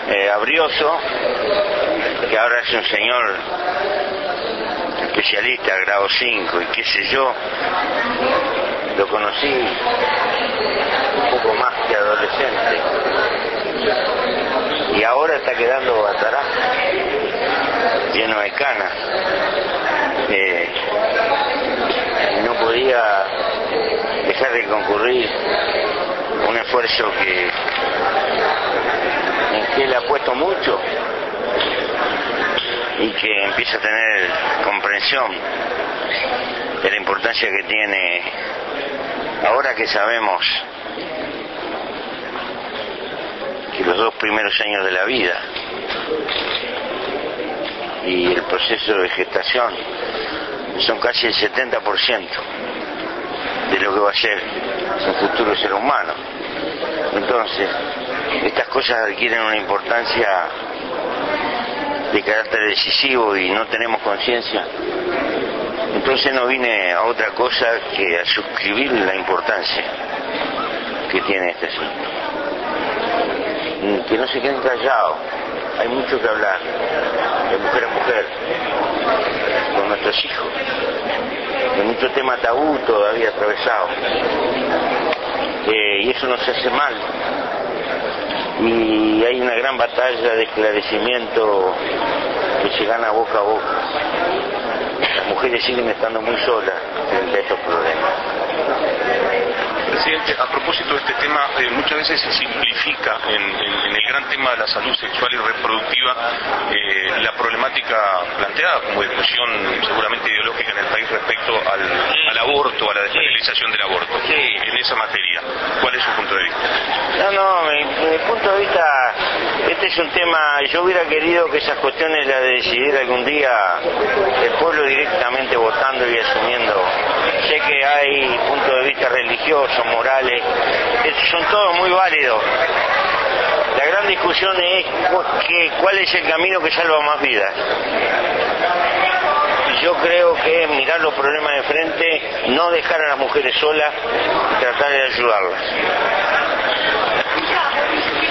Abrioso, que ahora es un señor especialista, grado 5 y qué sé yo. Lo conocí un poco más que adolescente y ahora está quedando atrás, lleno de canas. No podía dejar de concurrir un esfuerzo en que él ha puesto mucho y que empieza a tener comprensión de la importancia que tiene ahora que sabemos que los 2 primeros años de la vida y el proceso de gestación son casi el 70% de lo que va a ser un futuro ser humano. Entonces, estas cosas adquieren una importancia de carácter decisivo y no tenemos conciencia. Entonces no vine a otra cosa que a suscribir la importancia que tiene este asunto. Que no se queden callados, hay mucho que hablar, de mujer a mujer, con nuestros hijos, de mucho tema tabú todavía atravesado, y eso nos hace mal. Y hay una gran batalla de esclarecimiento que se gana boca a boca. Las mujeres siguen estando muy solas frente a estos problemas. Presidente, a propósito de este tema, muchas veces se simplifica en el gran tema de la salud sexual y reproductiva la problemática planteada como discusión seguramente ideológica en el país respecto al aborto, a la despenalización del aborto. En esa materia, ¿cuál es su punto de vista? Mi punto de vista, este es un tema, yo hubiera querido que esas cuestiones las decidiera algún día el pueblo directamente votando y asumiendo. Sé que hay puntos de vista religiosos, morales, que son todos muy válidos. La gran discusión es cuál es el camino que salva más vidas. Yo creo que mirar los problemas de frente, no dejar a las mujeres solas y tratar de ayudarlas.